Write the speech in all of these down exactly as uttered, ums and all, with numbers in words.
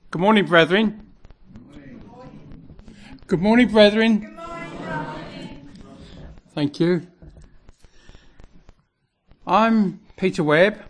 Good morning, brethren. Good morning, brethren. Good morning. Thank you. I'm Peter Webb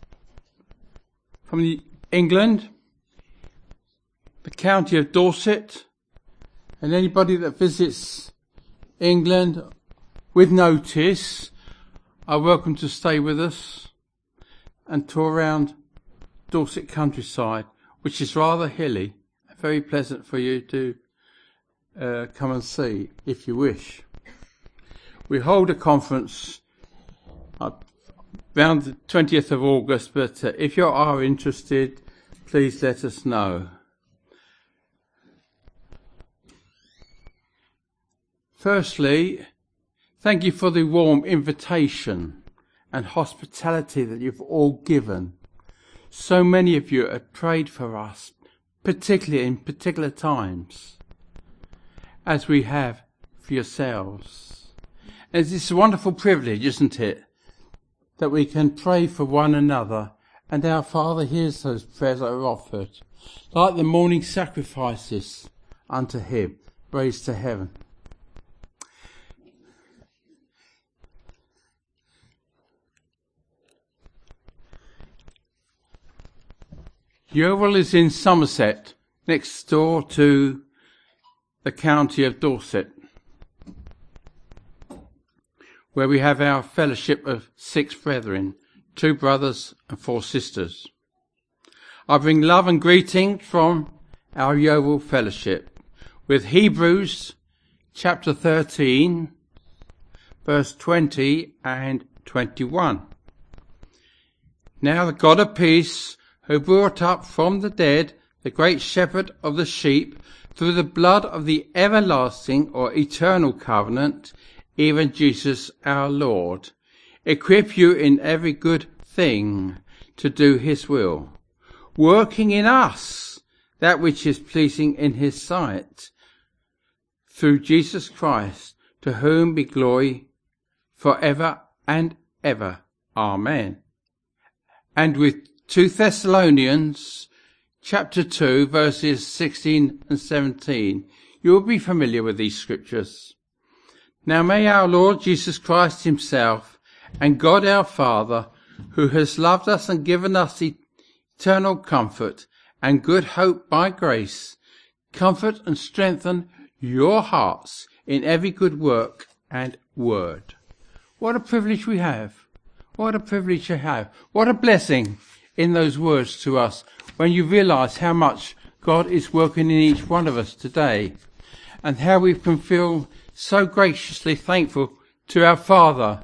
from the England, the county of Dorset, and anybody that visits England with notice are welcome to stay with us and tour around Dorset countryside, which is rather hilly, very pleasant for you to uh, come and see if you wish. We hold a conference uh, around the twentieth of August, but uh, if you are interested, please let us know. Firstly, thank you for the warm invitation and hospitality that you've all given. So many of you have prayed for us, particularly in particular times, as we have for yourselves. And it's a wonderful privilege, isn't it, that we can pray for one another, and our Father hears those prayers that are offered, like the morning sacrifices unto him, raised to heaven. Yeovil is in Somerset, next door to the county of Dorset, where we have our fellowship of six brethren, two brothers and four sisters. I bring love and greeting from our Yeovil fellowship with Hebrews chapter thirteen, verse twenty and twenty-one. Now the God of peace, who brought up from the dead the great shepherd of the sheep through the blood of the everlasting or eternal covenant, even Jesus our Lord, equip you in every good thing to do his will, working in us that which is pleasing in his sight, through Jesus Christ, to whom be glory for ever and ever. Amen. And with two Thessalonians chapter two, verses sixteen and seventeen. You will be familiar with these scriptures. Now may our Lord Jesus Christ himself and God our Father, who has loved us and given us eternal comfort and good hope by grace, comfort and strengthen your hearts in every good work and word. What a privilege we have. What a privilege to have. What a blessing in those words to us when you realise how much God is working in each one of us today, and how we can feel so graciously thankful to our Father.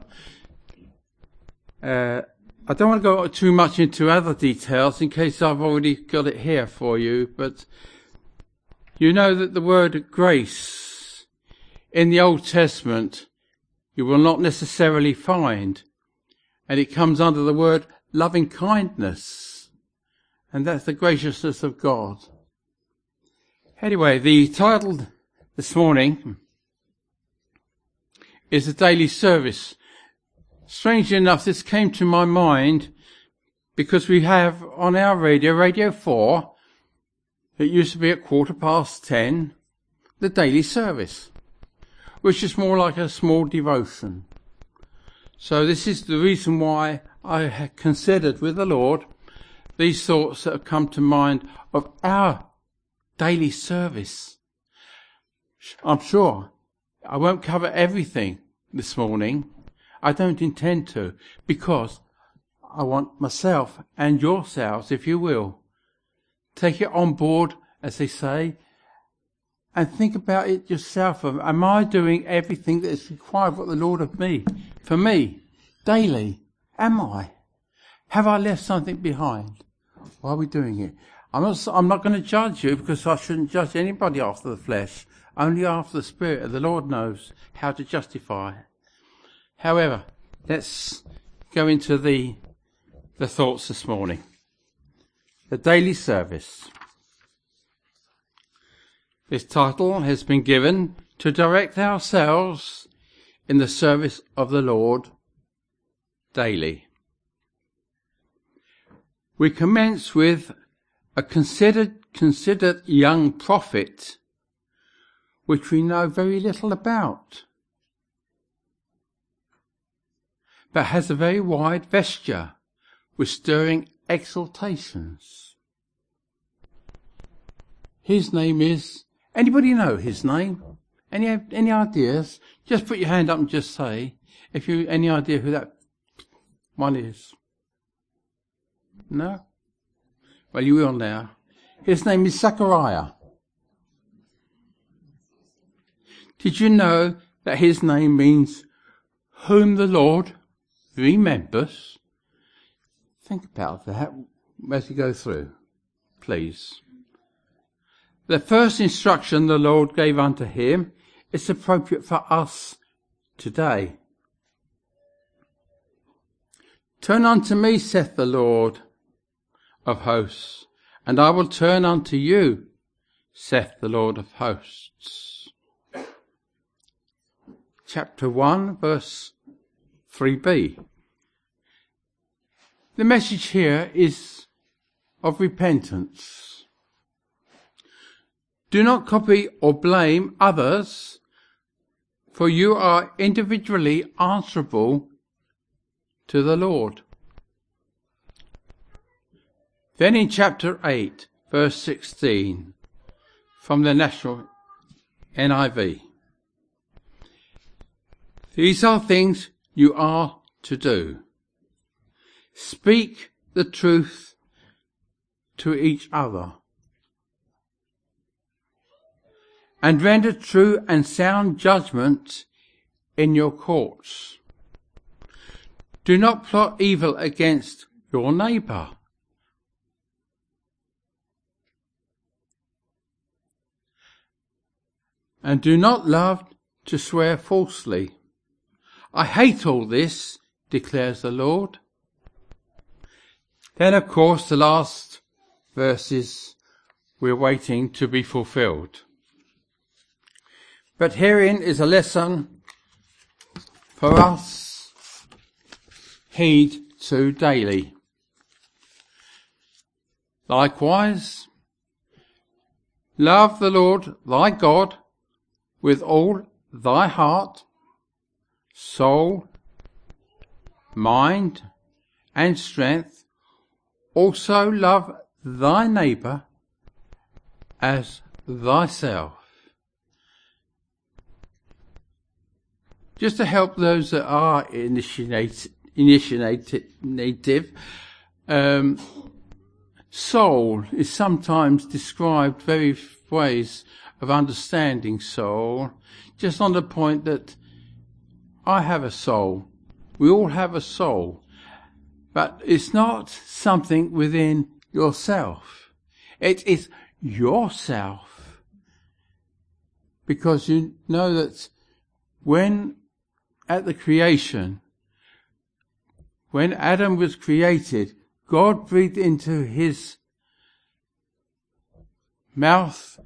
Uh, I don't want to go too much into other details in case I've already got it here for you, but you know that the word grace in the Old Testament you will not necessarily find, and it comes under the word loving kindness, and that's the graciousness of God. Anyway, the title this morning is the daily service. Strangely enough, this came to my mind because we have on our radio, Radio four, it used to be at quarter past ten, the daily service, which is more like a small devotion. So this is the reason why I had considered with the Lord these thoughts that have come to mind of our daily service. I'm sure I won't cover everything this morning. I don't intend to, because I want myself and yourselves, if you will, take it on board, as they say, and think about it yourself. Am I doing everything that is required of the Lord of me, for me, daily? Am I? Have I left something behind? Why are we doing it? I'm not, I'm not going to judge you, because I shouldn't judge anybody after the flesh, only after the Spirit. The Lord knows how to justify. However, let's go into the, the thoughts this morning. The daily service. This title has been given to direct ourselves in the service of the Lord daily. We commence with a considered, considered young prophet, which we know very little about, but has a very wide vesture with stirring exaltations. His name is, anybody know his name? Any any ideas? Just put your hand up and just say if you any idea who that one is. No? Well, you will now. His name is Zechariah. Did you know that his name means whom the Lord remembers? Think about that as you go through, please. The first instruction the Lord gave unto him is appropriate for us today. Turn unto me, saith the Lord of hosts, and I will turn unto you, saith the Lord of hosts. Chapter one, verse three b. The message here is of repentance. Do not copy or blame others, for you are individually answerable to the Lord. Then in chapter eight, verse sixteen, from the National N I V. These are things you are to do. Speak the truth to each other, and render true and sound judgment in your courts. Do not plot evil against your neighbour. And do not love to swear falsely. I hate all this, declares the Lord. Then, of course, the last verses we're waiting to be fulfilled. But herein is a lesson for us heed to daily. Likewise, love the Lord thy God with all thy heart, soul, mind, and strength. Also love thy neighbour as thyself. Just to help those that are initiate, initiative, um, soul is sometimes described various ways of understanding soul, just on the point that I have a soul. We all have a soul, but it's not something within yourself. It is yourself, because you know that when at the creation, when Adam was created, God breathed into his mouth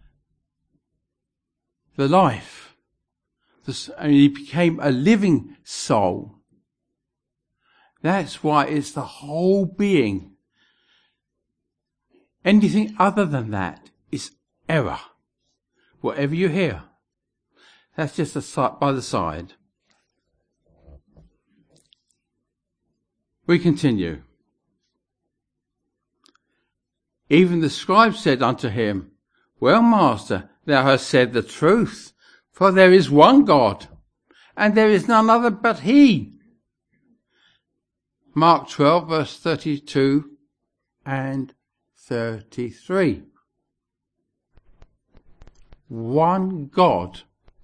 the life, and he became a living soul. That's why it's the whole being. Anything other than that is error. Whatever you hear, that's just a side by the side. We continue. Even the scribe said unto him, Well, Master, thou hast said the truth, for there is one God, and there is none other but he. Mark twelve, verse thirty-two and thirty-three. One God.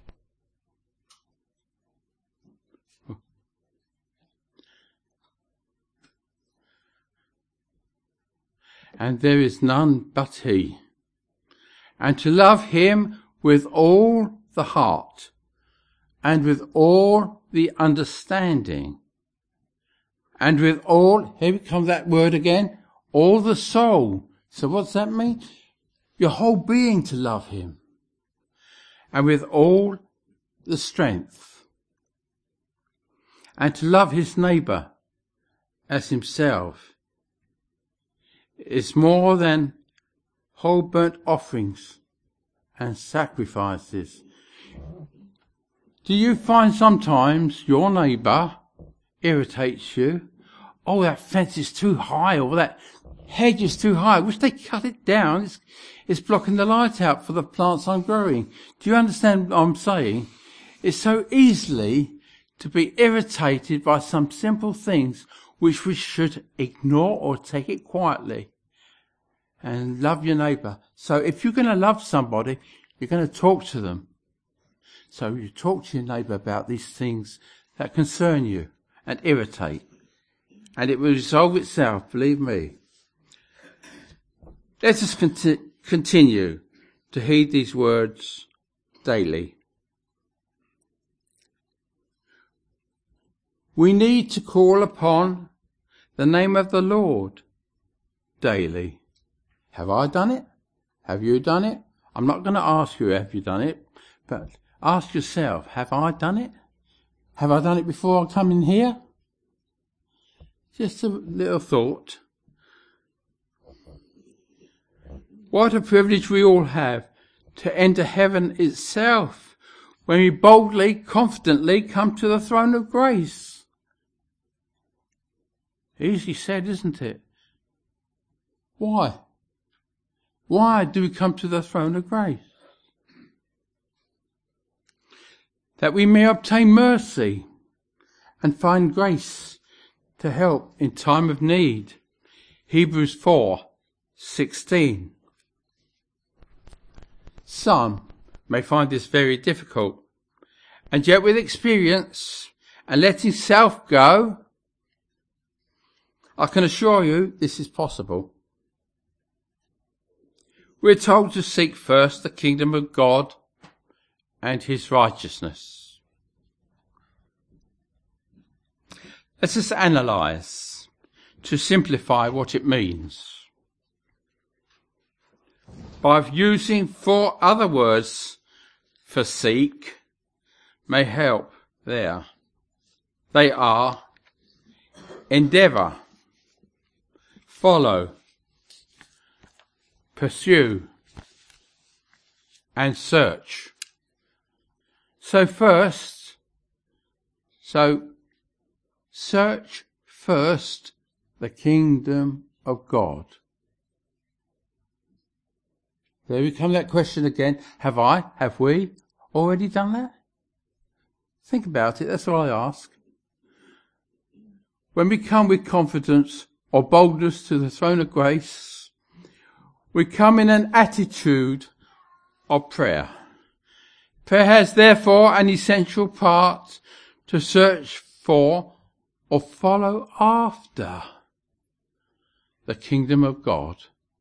And there is none but he. And to love him with all the heart, and with all the understanding, and with all, here comes that word again, all the soul. So what's that mean? Your whole being to love him. And with all the strength. And to love his neighbour as himself. It's more than whole burnt offerings and sacrifices. Do you find sometimes your neighbour irritates you? Oh, that fence is too high, or that hedge is too high. I wish they cut it down. It's, it's blocking the light out for the plants I'm growing. Do you understand what I'm saying? It's so easily to be irritated by some simple things which we should ignore or take it quietly. And love your neighbour. So if you're going to love somebody, you're going to talk to them. So you talk to your neighbour about these things that concern you and irritate. And it will resolve itself, believe me. Let us conti- continue to heed these words daily. We need to call upon the name of the Lord daily. Have I done it? Have you done it? I'm not going to ask you, have you done it? But ask yourself, have I done it? Have I done it before I come in here? Just a little thought. What a privilege we all have to enter heaven itself when we boldly, confidently come to the throne of grace. Easy said, isn't it? Why? Why do we come to the throne of grace? That we may obtain mercy and find grace to help in time of need. Hebrews four sixteen. Some may find this very difficult, and yet with experience and letting self go, I can assure you this is possible. We're told to seek first the kingdom of God and his righteousness. Let us analyse to simplify what it means by using four other words for seek may help there. They are endeavour, follow, pursue, and search. So first, so search first the kingdom of God. There we come that question again. Have I, have we already done that? Think about it, that's all I ask. When we come with confidence or boldness to the throne of grace, we come in an attitude of prayer. Prayer has therefore an essential part to search for or follow after the kingdom of God.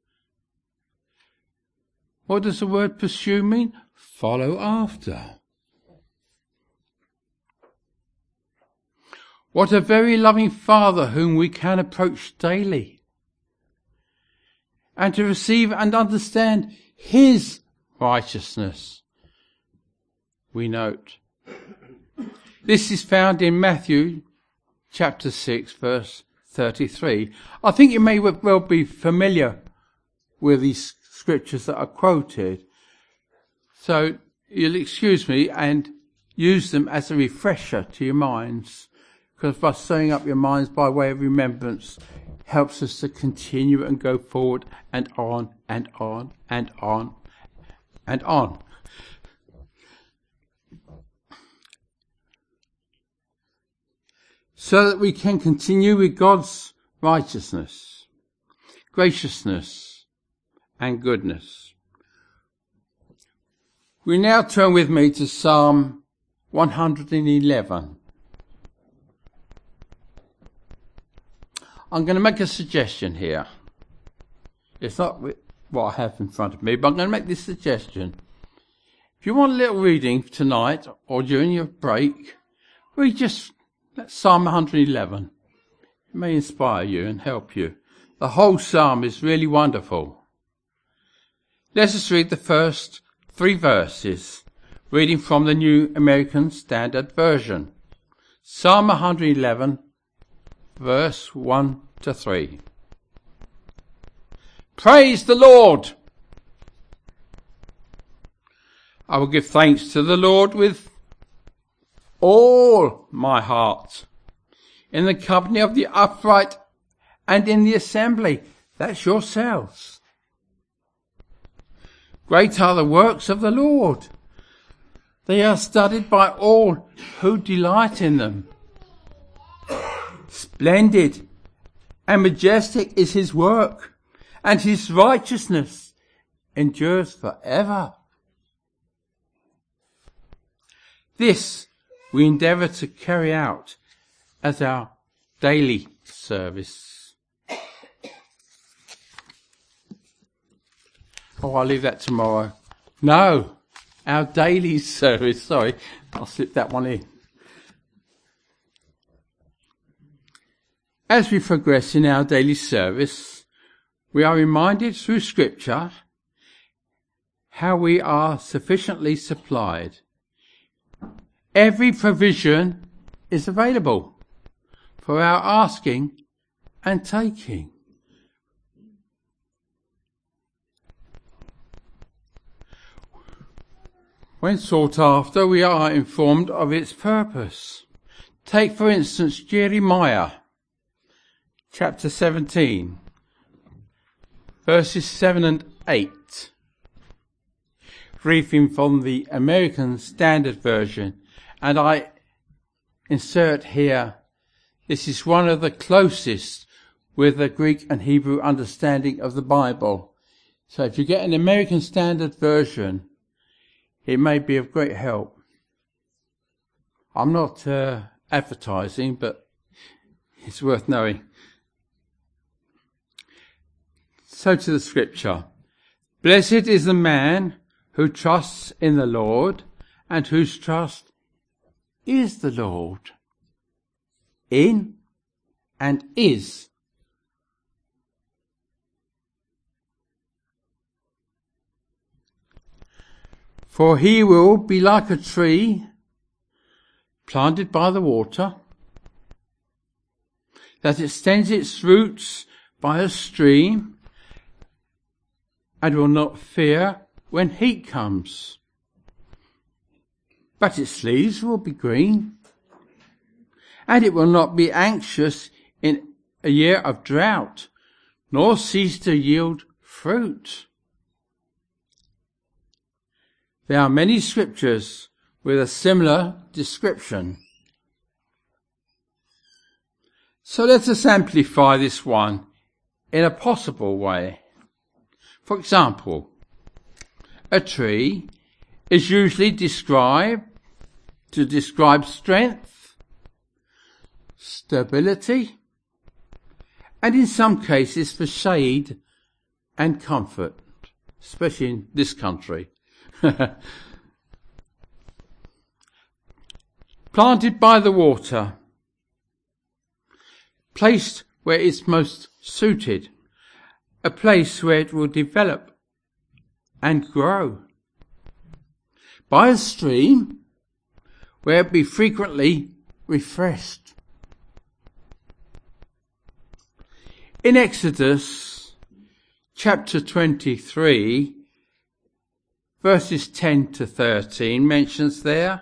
What does the word pursue mean? Follow after. What a very loving Father whom we can approach daily, and to receive and understand his righteousness, we note. This is found in Matthew chapter six, verse thirty-three. I think you may well be familiar with these scriptures that are quoted, so you'll excuse me and use them as a refresher to your minds, because by stirring up your minds by way of remembrance helps us to continue and go forward and on and on and on and on. So that we can continue with God's righteousness, graciousness, and goodness. We now turn with me to Psalm one hundred eleven. I'm going to make a suggestion here. It's not what I have in front of me, but I'm going to make this suggestion. If you want a little reading tonight or during your break, read just Psalm one hundred eleven. It may inspire you and help you. The whole psalm is really wonderful. Let us read the first three verses, reading from the New American Standard Version. Psalm one hundred eleven, verse one to three. Praise the Lord! I will give thanks to the Lord with all my heart, in the company of the upright and in the assembly. That's yourselves. Great are the works of the Lord. They are studied by all who delight in them. Splendid and majestic is his work, and his righteousness endures forever. This we endeavour to carry out as our daily service. Oh, I'll leave that tomorrow. No, our daily service. Sorry, I'll slip that one in. As we progress in our daily service, we are reminded through Scripture how we are sufficiently supplied. Every provision is available for our asking and taking. When sought after, we are informed of its purpose. Take, for instance, Jeremiah, chapter seventeen, verses seven and eight. Reading from the American Standard Version, and I insert here, this is one of the closest with the Greek and Hebrew understanding of the Bible. So if you get an American Standard Version, it may be of great help. I'm not uh, advertising, but it's worth knowing. So to the scripture. Blessed is the man who trusts in the Lord and whose trust is the Lord. In and is. For he will be like a tree planted by the water, that extends its roots by a stream, and will not fear when heat comes. But its leaves will be green, and it will not be anxious in a year of drought, nor cease to yield fruit. There are many scriptures with a similar description. So let us amplify this one in a possible way. For example, a tree is usually described to describe strength, stability, and in some cases for shade and comfort, especially in this country. Planted by the water, placed where it's most suited, a place where it will develop and grow. By a stream, where it be frequently refreshed. In Exodus chapter twenty-three, verses ten to thirteen mentions there,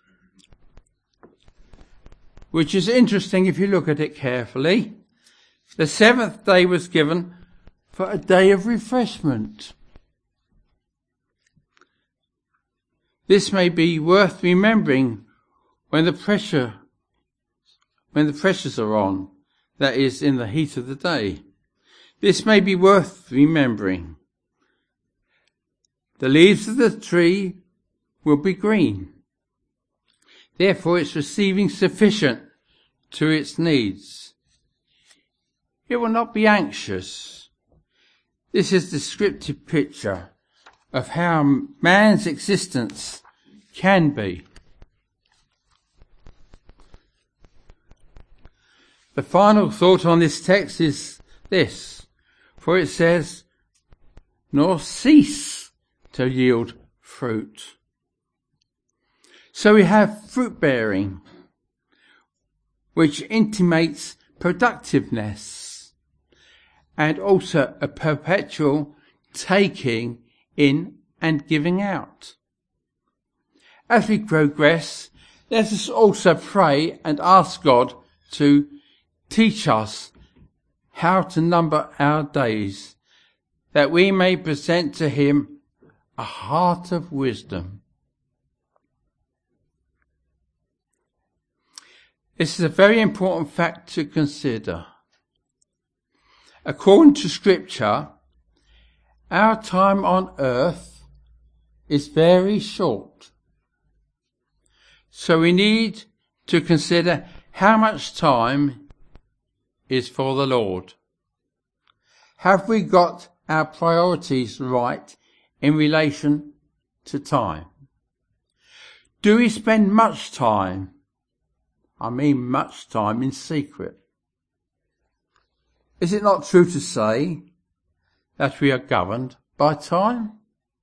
which is interesting if you look at it carefully. The seventh day was given for a day of refreshment. This may be worth remembering when the pressure, when the pressures are on, that is, in the heat of the day. This may be worth remembering. The leaves of the tree will be green. Therefore, it's receiving sufficient to its needs. It will not be anxious. This is a descriptive picture of how man's existence can be. The final thought on this text is this, for it says, nor cease to yield fruit. So we have fruit bearing, which intimates productiveness, and also a perpetual taking in and giving out. As we progress, let us also pray and ask God to teach us how to number our days, that we may present to him a heart of wisdom. This is a very important fact to consider. According to Scripture, our time on earth is very short. So we need to consider how much time is for the Lord. Have we got our priorities right in relation to time? Do we spend much time, I mean much time, in secret? Is it not true to say that we are governed by time?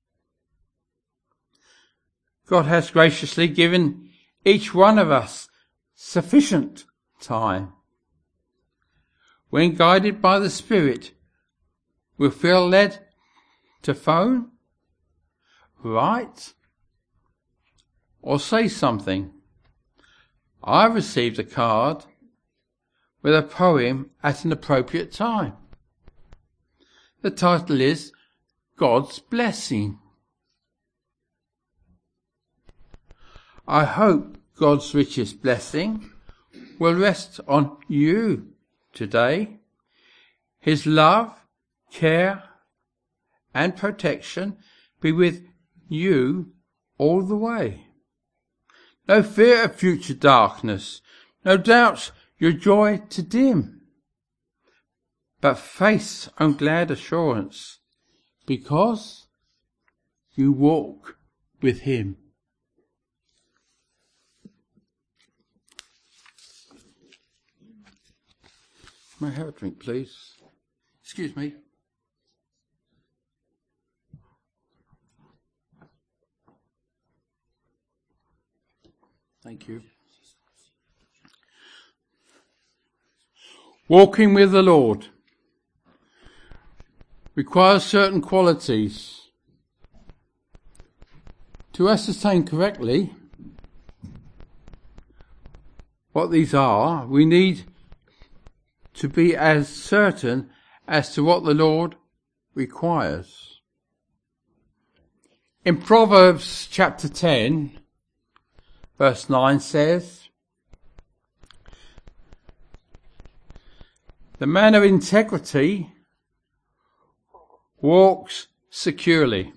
God has graciously given each one of us sufficient time. When guided by the Spirit, we'll feel led to phone, write, or say something. I received a card with a poem at an appropriate time. The title is God's Blessing. I hope God's richest blessing will rest on you today. His love, care, and protection be with you all the way. No fear of future darkness, no doubts your joy to dim, but faith and glad assurance, because you walk with him. May I have a drink, please? Excuse me. Thank you. Walking with the Lord requires certain qualities. To ascertain correctly what these are, we need to be as certain as to what the Lord requires. In Proverbs chapter ten, verse nine says, "The man of integrity walks securely.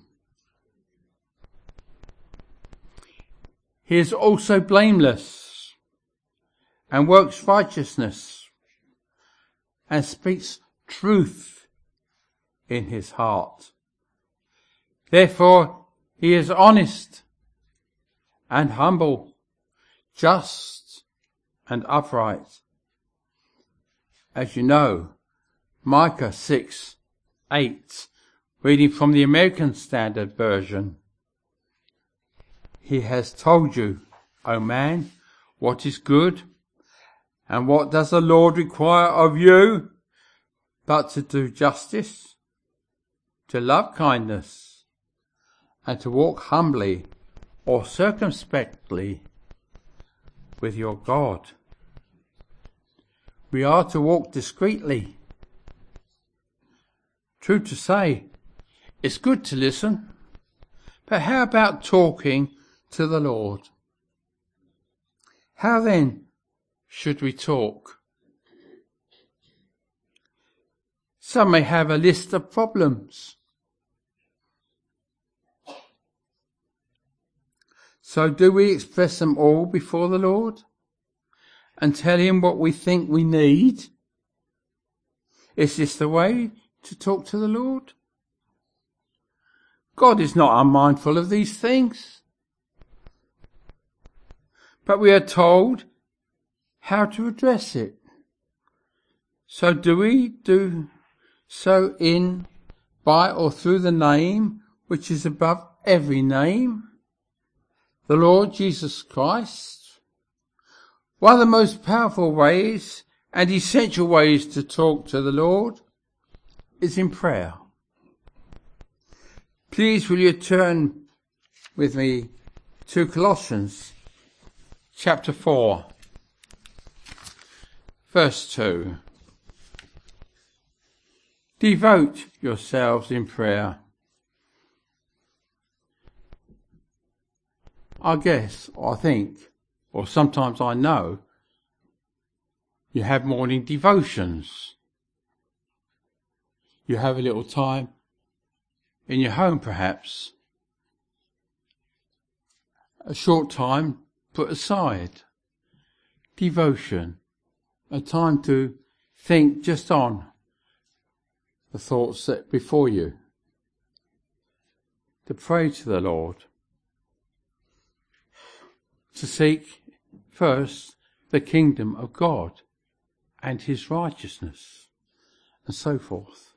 He is also blameless and works righteousness and speaks truth in his heart. Therefore he is honest and humble, just and upright." As you know, Micah six eight, reading from the American Standard Version. He has told you, O man, what is good, and what does the Lord require of you, but to do justice, to love kindness, and to walk humbly or circumspectly with your God. We are to walk discreetly. True to say, it's good to listen, but how about talking to the Lord? How then should we talk? Some may have a list of problems. So do we express them all before the Lord and tell him what we think we need? Is this the way to talk to the Lord? God is not unmindful of these things, but we are told how to address it. So do we do so in, by, or through the name which is above every name, the Lord Jesus Christ? One of the most powerful ways and essential ways to talk to the Lord is in prayer. Please will you turn with me to Colossians chapter four, verse two. Devote yourselves in prayer. I guess, or I think, or sometimes I know, you have morning devotions. You have a little time in your home perhaps. A short time put aside. Devotion. A time to think just on the thoughts set before you. To pray to the Lord. To seek first the kingdom of God and his righteousness, and so forth.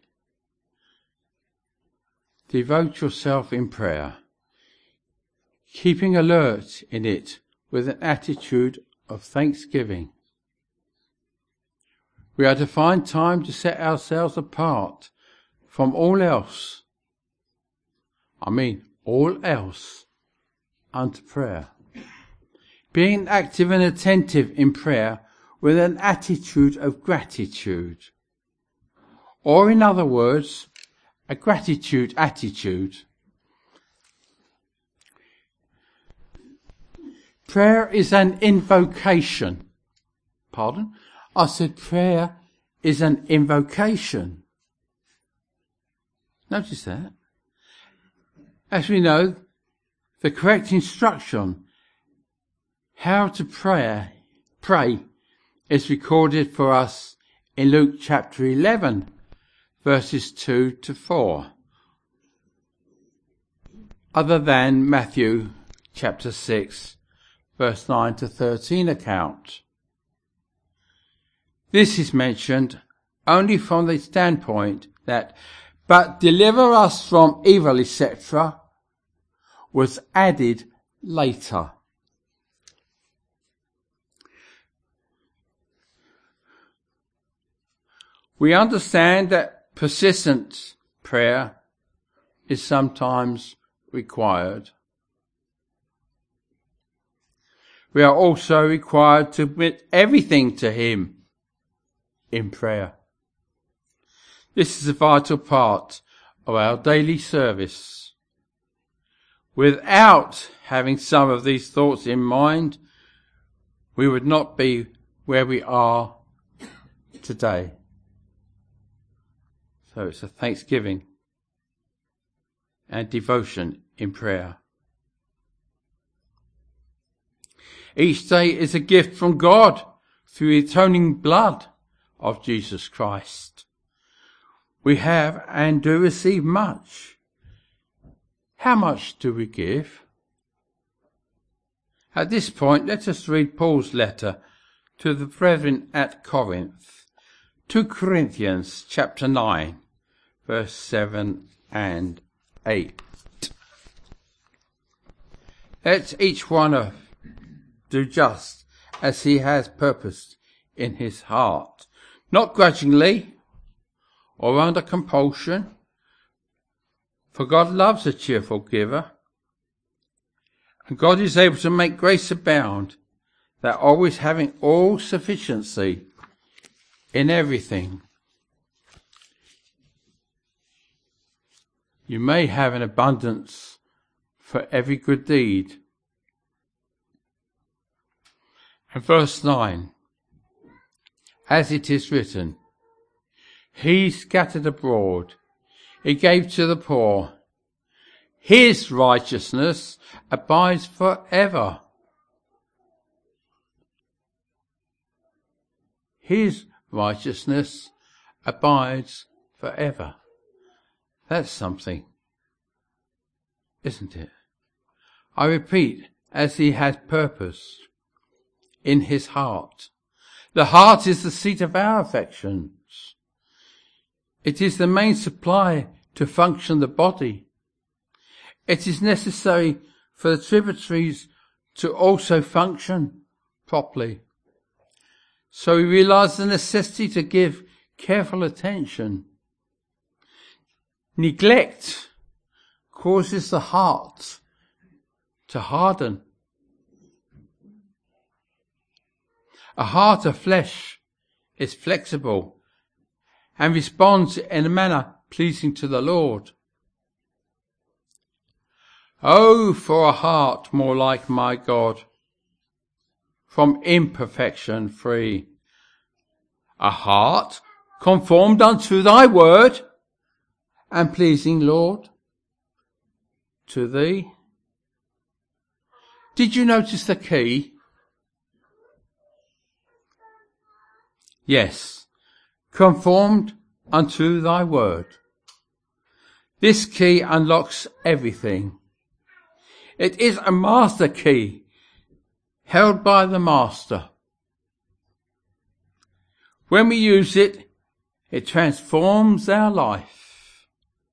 Devote yourself in prayer, keeping alert in it with an attitude of thanksgiving. We are to find time to set ourselves apart from all else, I mean all else, unto prayer. Being active and attentive in prayer with an attitude of gratitude. Or in other words, a gratitude attitude. Prayer is an invocation. Pardon? I said prayer is an invocation. Notice that. As we know, the correct instruction how to pray, pray is recorded for us in Luke chapter eleven, verses two to four, other than Matthew chapter six, verse nine to thirteen account. This is mentioned only from the standpoint that, but deliver us from evil, et cetera, was added later. We understand that persistent prayer is sometimes required. We are also required to admit everything to him in prayer. This is a vital part of our daily service. Without having some of these thoughts in mind, we would not be where we are today. So it's a thanksgiving and devotion in prayer. Each day is a gift from God through the atoning blood of Jesus Christ. We have and do receive much. How much do we give? At this point, let us read Paul's letter to the brethren at Corinth, Second Corinthians chapter nine. Verse seven and eight. Let each one of do just as he has purposed in his heart, not grudgingly or under compulsion, for God loves a cheerful giver, and God is able to make grace abound, that always having all sufficiency in everything, you may have an abundance for every good deed. And verse nine, as it is written, he scattered abroad, he gave to the poor, his righteousness abides forever. His righteousness abides forever. That's something, isn't it? I repeat, as he has purposed in his heart. The heart is the seat of our affections. It is the main supply to function the body. It is necessary for the tributaries to also function properly. So we realize the necessity to give careful attention. Neglect causes the heart to harden. A heart of flesh is flexible and responds in a manner pleasing to the Lord. Oh, for a heart more like my God, from imperfection free. A heart conformed unto thy word, and pleasing, Lord, to thee. Did you notice the key? Yes, conformed unto thy word. This key unlocks everything. It is a master key, held by the master. When we use it, it transforms our life.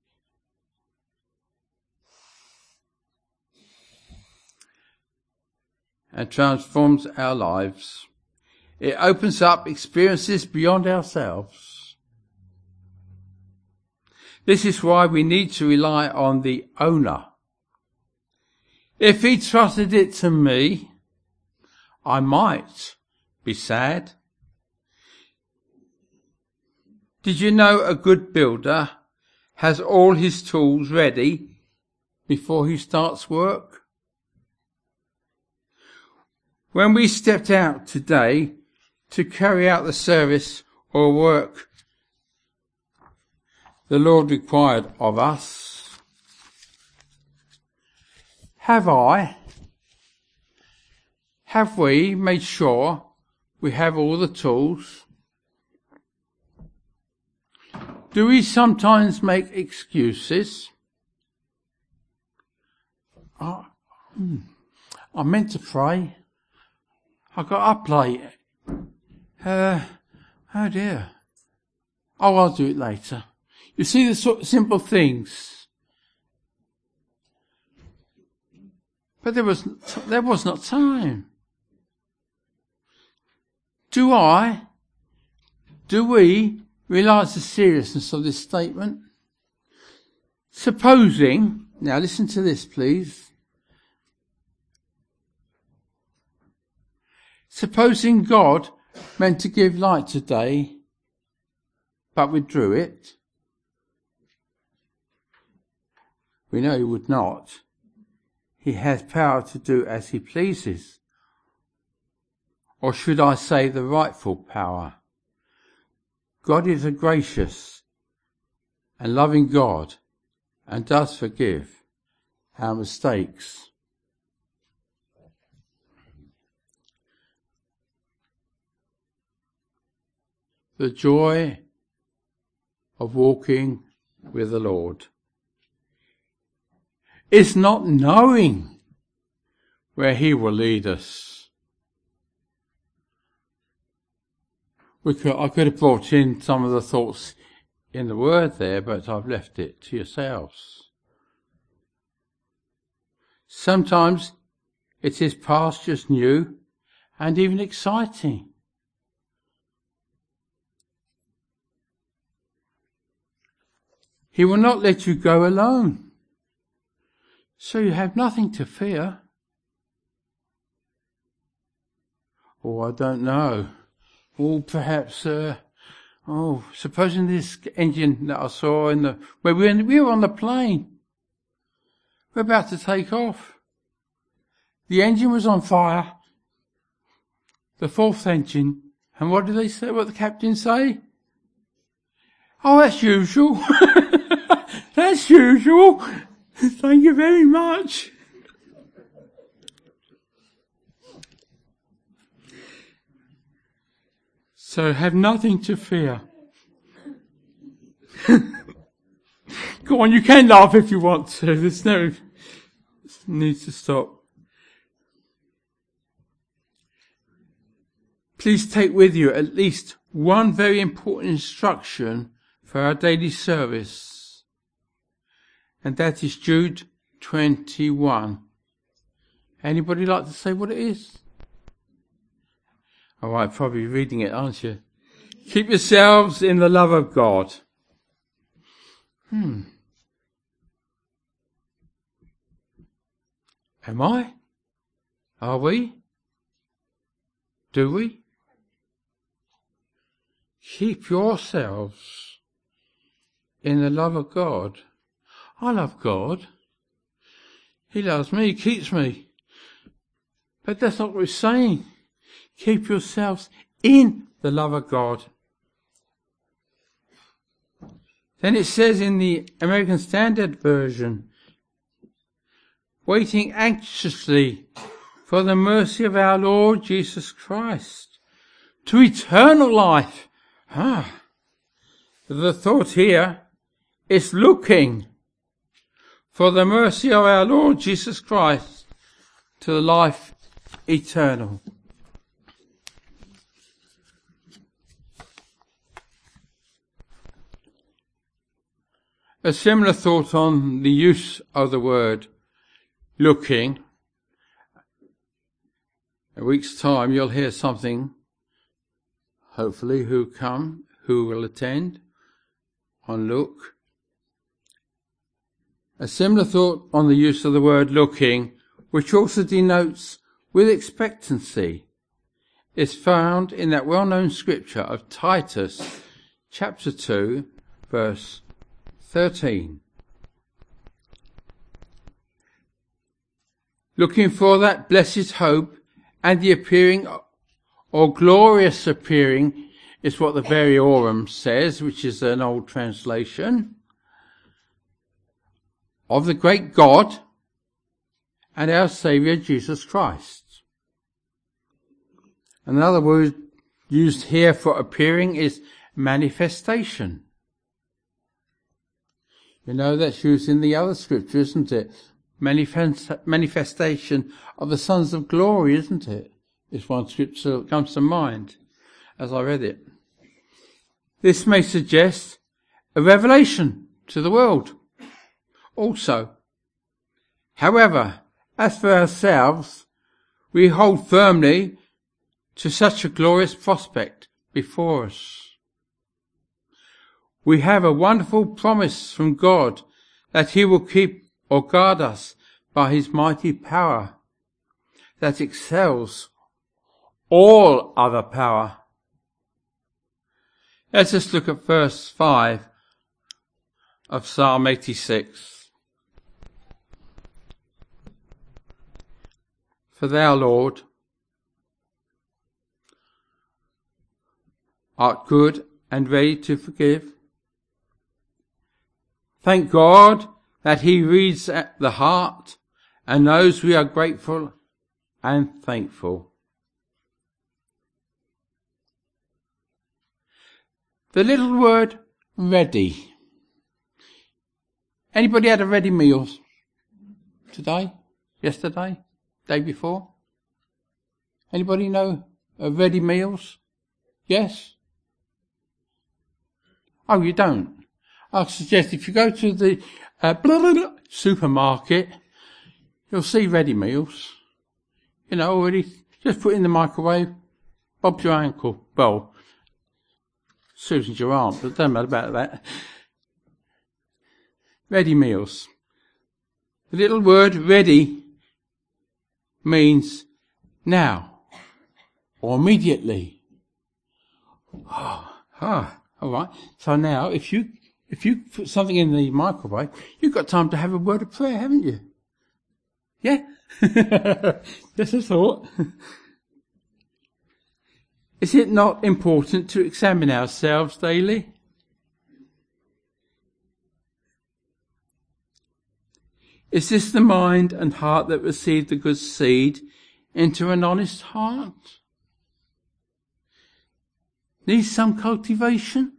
And transforms our lives. It opens up experiences beyond ourselves. This is why we need to rely on the owner. If he trusted it to me, I might be sad. Did you know a good builder has all his tools ready before he starts work? When we stepped out today to carry out the service or work the Lord required of us, have I, have we made sure we have all the tools? Do we sometimes make excuses? Oh, I meant to pray. I got up late. Uh, oh dear. Oh, I'll do it later. You see the sort of simple things. But there was, there was not time. Do I, do we realise the seriousness of this statement? Supposing, now listen to this please. Supposing God meant to give light today, but withdrew it. We know he would not. He has power to do as he pleases. Or should I say the rightful power? God is a gracious and loving God and does forgive our mistakes. The joy of walking with the Lord is not knowing where he will lead us. We could, I could have brought in some of the thoughts in the word there, but I've left it to yourselves. Sometimes it is pastures new and even exciting. He will not let you go alone, so you have nothing to fear. Or I don't know. Or perhaps, uh, oh, supposing this engine that I saw in the, where we were, we were on the plane. We're about to take off. The engine was on fire. The fourth engine. And what did they say? What did the captain say? Oh, that's usual. That's usual. Thank you very much. So have nothing to fear. Go on, you can laugh if you want to. There's no need to stop. Please take with you at least one very important instruction for our daily service. And that is Jude twenty-one. Anybody like to say what it is? All right, probably reading it, aren't you? Keep yourselves in the love of God. Hmm. Am I? Are we? Do we? Keep yourselves in the love of God. I love God. He loves me, he keeps me. But that's not what we're saying. Keep yourselves in the love of God. Then it says in the American Standard Version, waiting anxiously for the mercy of our Lord Jesus Christ to eternal life. Ah, the thought here is looking for the mercy of our Lord Jesus Christ to life eternal. A similar thought on the use of the word looking. A week's time you'll hear something, hopefully, who come, who will attend on look. A similar thought on the use of the word looking, which also denotes with expectancy, is found in that well-known scripture of Titus chapter two, verse thirteen. Looking for that blessed hope and the appearing or glorious appearing is what the Variorum says, which is an old translation, of the great God and our Saviour Jesus Christ. Another word used here for appearing is manifestation. You know, that's used in the other scripture, isn't it? Manifest, manifestation of the sons of glory, isn't it? Is one scripture that comes to mind as I read it. This may suggest a revelation to the world also. However, as for ourselves, we hold firmly to such a glorious prospect before us. We have a wonderful promise from God that he will keep or guard us by his mighty power that excels all other power. Let's just look at verse five of Psalm eighty-six. For thou, Lord, art good and ready to forgive. Thank God that he reads at the heart and knows we are grateful and thankful. The little word ready. Anybody had a ready meal today? Yesterday? Day before? Anybody know of ready meals? Yes? Oh, you don't? I suggest if you go to the uh, blah, blah, blah, supermarket, you'll see ready meals. You know, already just put in the microwave, bob's your ankle. Well, Susan's your aunt, but it doesn't matter about that. Ready meals. The little word ready means now or immediately. Oh, ah, all right. So now, if you if you put something in the microwave, you've got time to have a word of prayer, haven't you? Yeah. Just a thought. Is it not important to examine ourselves daily? Is this the mind and heart that received the good seed into an honest heart? Needs some cultivation?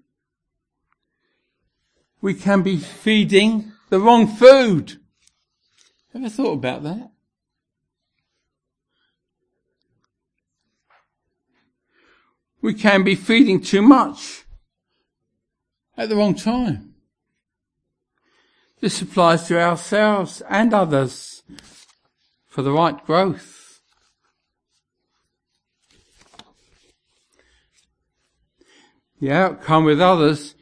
We can be feeding the wrong food. Ever thought about that? We can be feeding too much at the wrong time. This applies to ourselves and others for the right growth. The outcome with others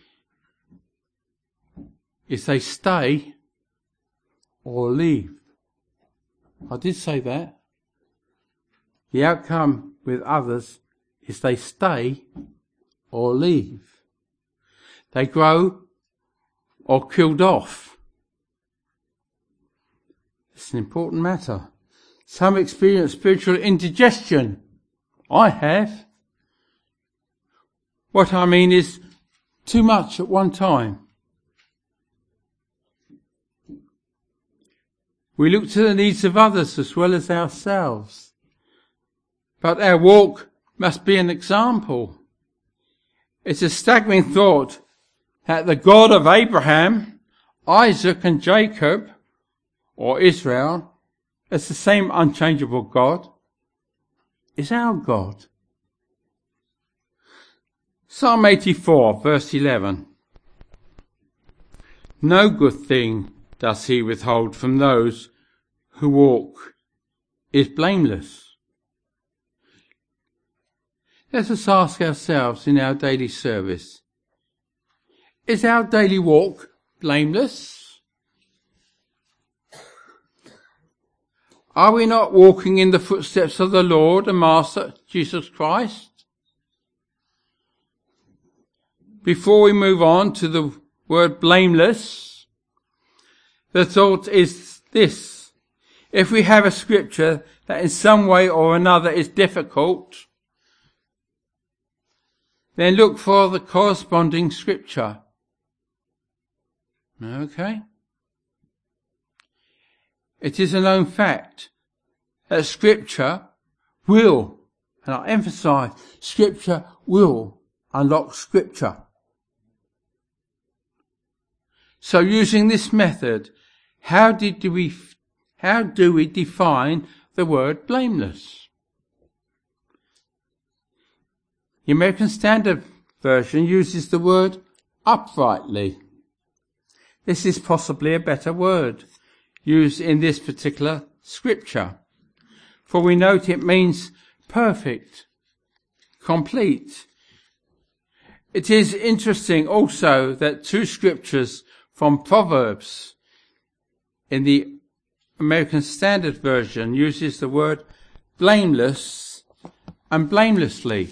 is they stay or leave. I did say that. The outcome with others is they stay or leave. They grow or killed off. It's an important matter. Some experience spiritual indigestion. I have. What I mean is too much at one time. We look to the needs of others as well as ourselves. But our walk must be an example. It's a staggering thought that the God of Abraham, Isaac and Jacob, or Israel, as the same unchangeable God, is our God. Psalm eighty-four, verse eleven. No good thing does he withhold from those who walk is blameless. Let us ask ourselves in our daily service, is our daily walk blameless? Are we not walking in the footsteps of the Lord and Master Jesus Christ? Before we move on to the word blameless, the thought is this. If we have a scripture that in some way or another is difficult, then look for the corresponding scripture. Okay? It is a known fact that scripture will, and I emphasize, scripture will unlock scripture. So using this method, how did we, how do we define the word blameless? The American Standard Version uses the word uprightly. This is possibly a better word used in this particular scripture, for we note it means perfect, complete. It is interesting also that two scriptures from Proverbs in the American Standard Version uses the word blameless and blamelessly.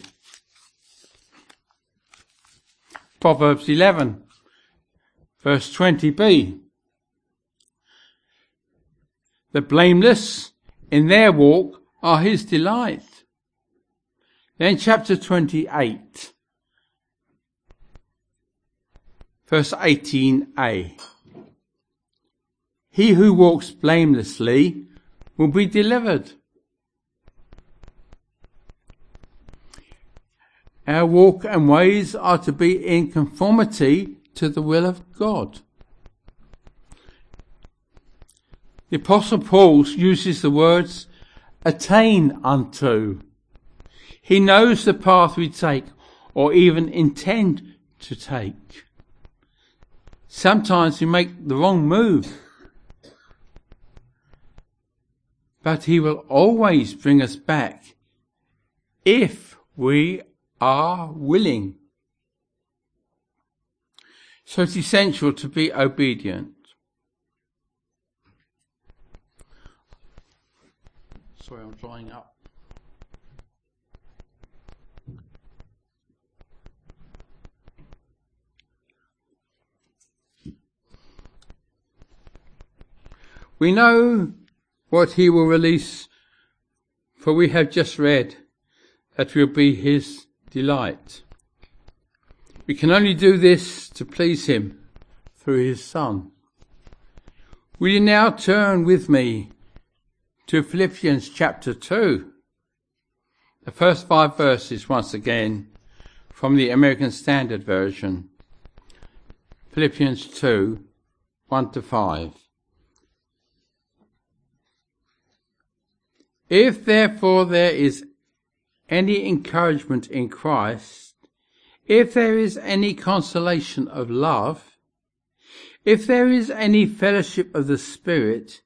Proverbs eleven, verse twenty b. The blameless in their walk are his delight. Then chapter twenty-eight, verse eighteen a. He who walks blamelessly will be delivered. Our walk and ways are to be in conformity to the will of God. The Apostle Paul uses the words attain unto. He knows the path we take or even intend to take. Sometimes we make the wrong move, but he will always bring us back if we are willing. So it's essential to be obedient. Sorry, I'm drying up. We know what he will release, for we have just read that will be his delight. We can only do this to please him through his Son. Will you now turn with me to Philippians chapter two? The first five verses once again from the American Standard Version. Philippians two, one to five. If therefore there is any encouragement in Christ, if there is any consolation of love, if there is any fellowship of the Spirit,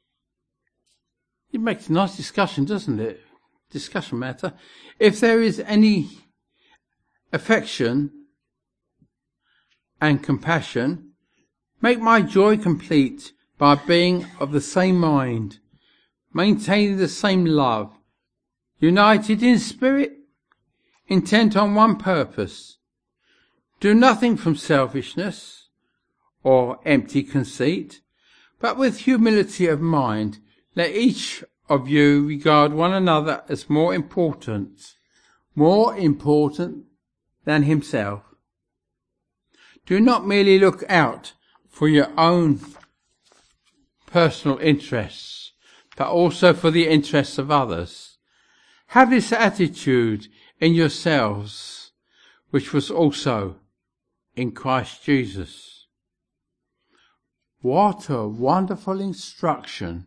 it makes a nice discussion, doesn't it? Discussion matter. If there is any affection and compassion, make my joy complete by being of the same mind, maintaining the same love, united in spirit, intent on one purpose. Do nothing from selfishness or empty conceit, but with humility of mind, let each of you regard one another as more important, more important than himself. Do not merely look out for your own personal interests, but also for the interests of others. Have this attitude in yourselves, which was also in Christ Jesus. What a wonderful instruction.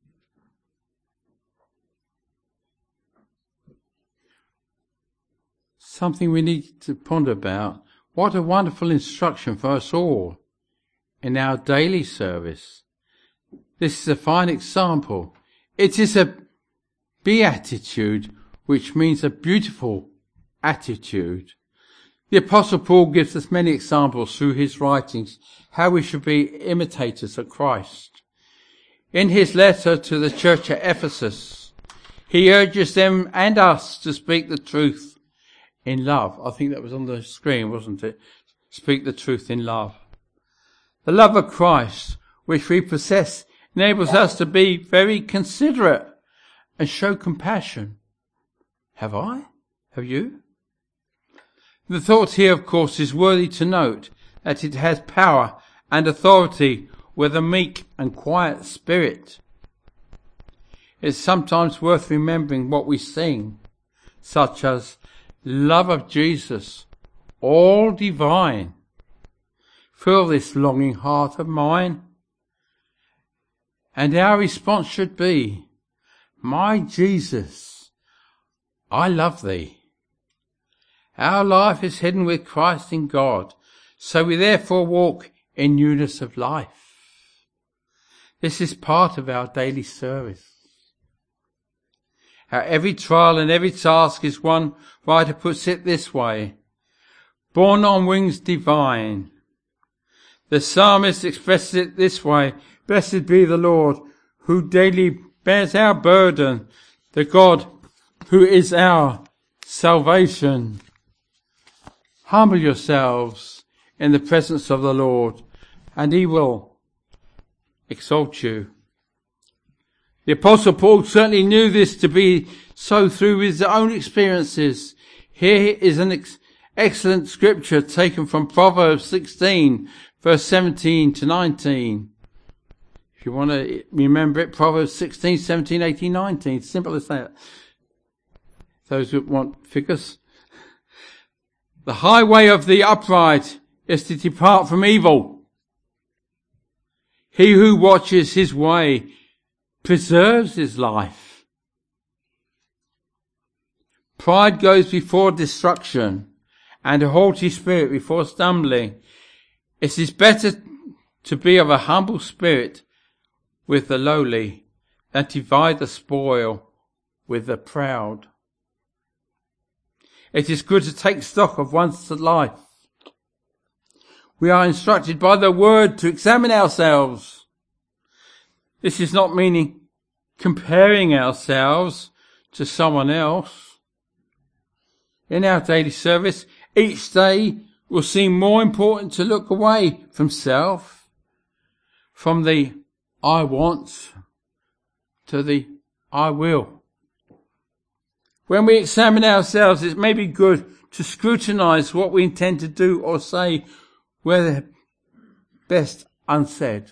Something we need to ponder about. What a wonderful instruction for us all in our daily service. This is a fine example. It is a beatitude, which means a beautiful attitude. The Apostle Paul gives us many examples through his writings how we should be imitators of Christ. In his letter to the church at Ephesus, he urges them and us to speak the truth in love. I think that was on the screen, wasn't it? Speak the truth in love. The love of Christ, which we possess, enables us to be very considerate and show compassion. Have I? Have you? The thought here, of course, is worthy to note that it has power and authority with a meek and quiet spirit. It's sometimes worth remembering what we sing, such as love of Jesus, all divine. Fill this longing heart of mine. And our response should be, my Jesus, I love thee. Our life is hidden with Christ in God, so we therefore walk in newness of life. This is part of our daily service. Our every trial and every task is one writer puts it this way, borne on wings divine. The psalmist expresses it this way, blessed be the Lord, who daily bears our burden, the God who is our salvation. Humble yourselves in the presence of the Lord, and he will exalt you. The Apostle Paul certainly knew this to be so through his own experiences. Here is an ex- excellent scripture taken from Proverbs sixteen, verse seventeen to nineteen. If you want to remember it, Proverbs sixteen, seventeen, eighteen, nineteen. Simple as that. Those who want figures. The highway of the upright is to depart from evil. He who watches his way preserves his life. Pride goes before destruction, and a haughty spirit before stumbling. It is better to be of a humble spirit with the lowly than divide the spoil with the proud. It is good to take stock of one's life. We are instructed by the word to examine ourselves. This is not meaning comparing ourselves to someone else. In our daily service, each day will seem more important to look away from self, from the I want to the I will. When we examine ourselves, it may be good to scrutinize what we intend to do or say, whether best unsaid.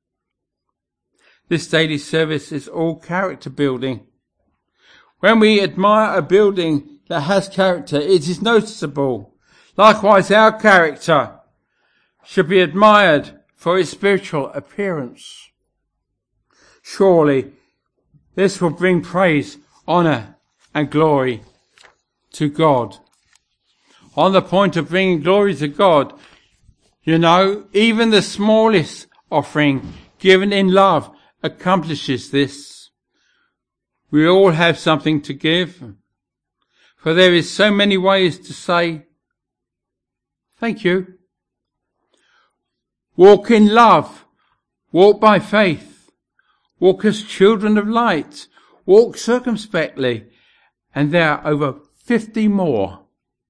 This daily service is all character building. When we admire a building that has character, it is noticeable. Likewise, our character should be admired for its spiritual appearance. Surely, this will bring praise, honour, and glory to God. On the point of bringing glory to God, you know, even the smallest offering given in love accomplishes this. We all have something to give, for there is so many ways to say thank you. Walk in love, walk by faith, Walk as children of light. Walk circumspectly. And there are over fifty more.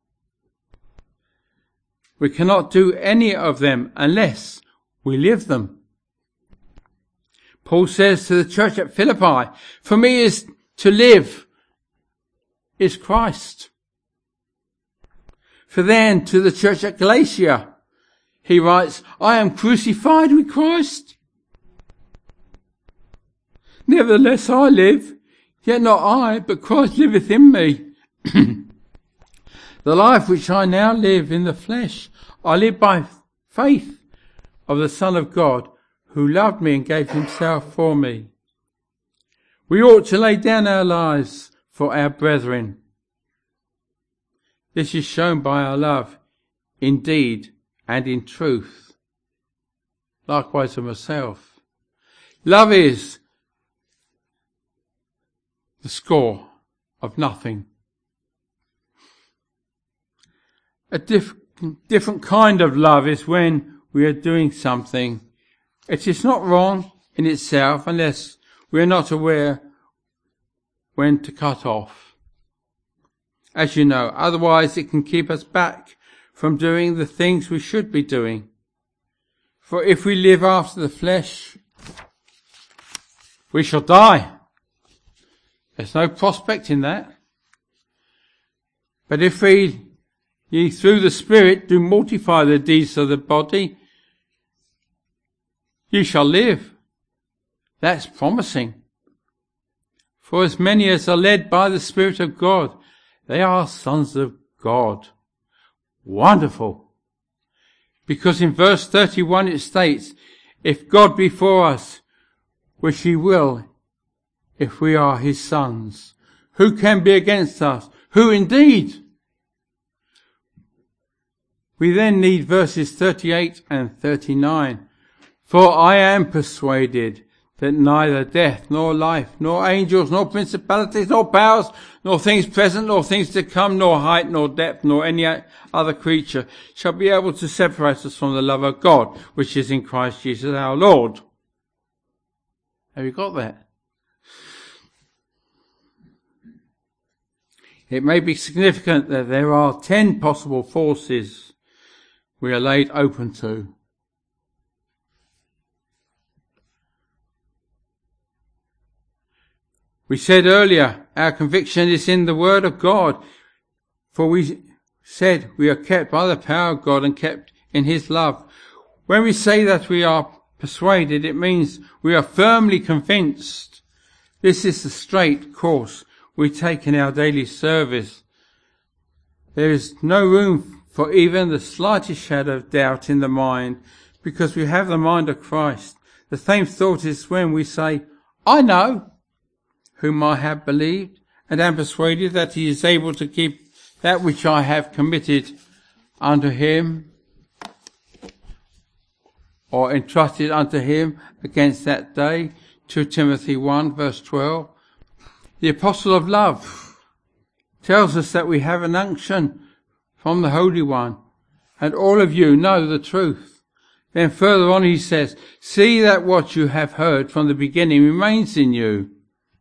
We cannot do any of them unless we live them. Paul says to the church at Philippi, for me is to live is Christ. For then to the church at Galatia, he writes, I am crucified with Christ. Nevertheless I live, yet not I, but Christ liveth in me. The life which I now live in the flesh, I live by faith of the Son of God, who loved me and gave himself for me. We ought to lay down our lives for our brethren. This is shown by our love in deed and in truth. Likewise of myself. Love is the score of nothing. A diff- different kind of love is when we are doing something. It is not wrong in itself unless we are not aware when to cut off. As you know, otherwise it can keep us back from doing the things we should be doing. For if we live after the flesh, we shall die. There's no prospect in that. But if we, ye through the Spirit, do mortify the deeds of the body, ye shall live. That's promising. For as many as are led by the Spirit of God, they are sons of God. Wonderful. Because in verse thirty-one it states, if God be for us, which he will, if we are his sons, who can be against us? Who indeed? We then need verses thirty-eight and thirty-nine. For I am persuaded that neither death, nor life, nor angels, nor principalities, nor powers, nor things present, nor things to come, nor height, nor depth, nor any other creature shall be able to separate us from the love of God, which is in Christ Jesus our Lord. Have you got that? It may be significant that there are ten possible forces we are laid open to. We said earlier, our conviction is in the Word of God, for we said we are kept by the power of God and kept in his love. When we say that we are persuaded, it means we are firmly convinced. This is the straight course we take in our daily service. There is no room for even the slightest shadow of doubt in the mind, because we have the mind of Christ. The same thought is when we say, I know whom I have believed, and am persuaded that he is able to keep that which I have committed unto him, or entrusted unto him against that day. Second Timothy one verse twelve. The apostle of love tells us that we have an unction from the Holy One, and all of you know the truth. Then further on he says, see that what you have heard from the beginning remains in you.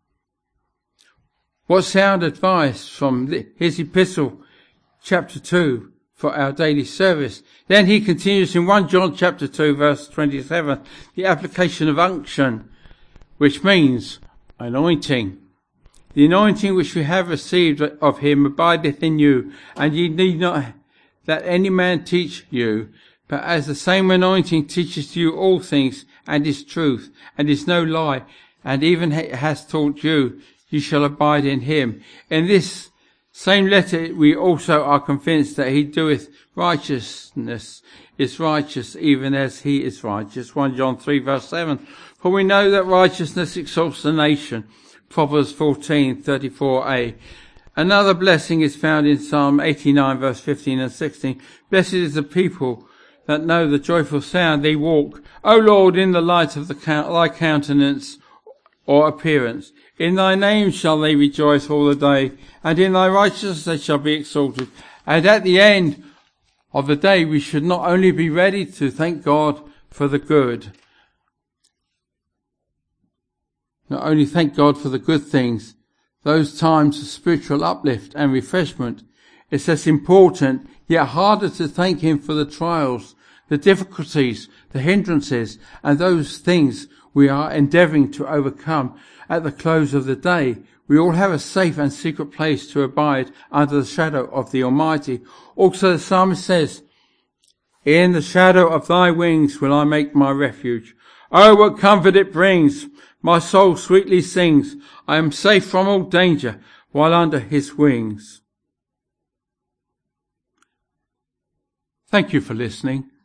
What sound advice from his epistle, chapter two, for our daily service. Then he continues in First John chapter two, verse twenty-seven, the application of unction, which means anointing. The anointing which we have received of him abideth in you, and ye need not that any man teach you, but as the same anointing teaches you all things, and is truth, and is no lie, and even has taught you, you shall abide in him. In this same letter we also are convinced that he doeth righteousness, is righteous even as he is righteous. First John three verse seven. For we know that righteousness exalts the nation. Proverbs fourteen thirty-four a. Another blessing is found in Psalm eighty-nine verse fifteen and sixteen. Blessed is the people that know the joyful sound. They walk, O Lord, in the light of the thy countenance or appearance. In thy name shall they rejoice all the day, and in thy righteousness they shall be exalted. And at the end of the day we should not only be ready to thank God for the good, not only thank God for the good things, those times of spiritual uplift and refreshment, it's as important, yet harder to thank him for the trials, the difficulties, the hindrances, and those things we are endeavouring to overcome at the close of the day. We all have a safe and secret place to abide under the shadow of the Almighty. Also the psalmist says, in the shadow of thy wings will I make my refuge. Oh, what comfort it brings! My soul sweetly sings. I am safe from all danger while under his wings. Thank you for listening.